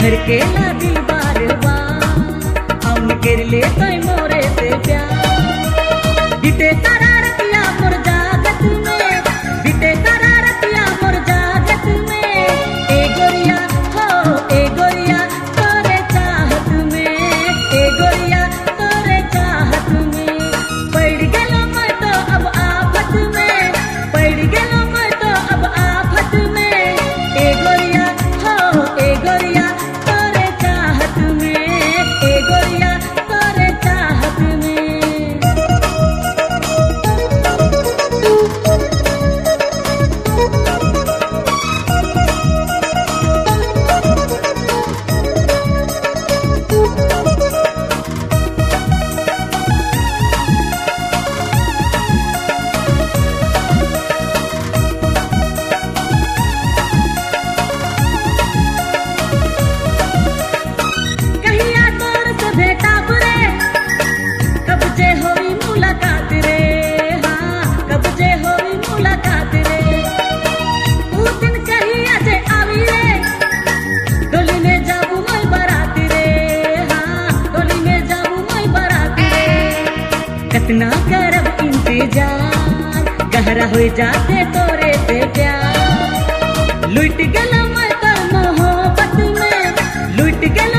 धड़केला दिल बार बार हम कर ले तो मोरे से प्यार बीते सारा रतिया मोर जागत में बीते सारा रतिया मोर जागत में ए गोरिया हो ए गोरिया तोरे चाहत में ए गोरिया तोरे चाहत में पड़ गेलो मैं तो अब आफत में पड़ गेलो मैं तो अब आफत में ए गोरिया हो ए गोरिया तोरे चाहत में ए गोरिया तोरे चाहत में कहिया तोर से भेटाब रे कब जे होई मुलाकात रे हाँ कब जे होई मुलाकात रे ऊ दिन कहिया जे आवी रे डोली में जाबू मैं बारात रे हाँ डोली में जाबू मैं बारात रे कितना करब इंतजार गहरा हो जाते तोरे से प्यार लुट गेलो मैं तो मोहब्बत में लुट गेलो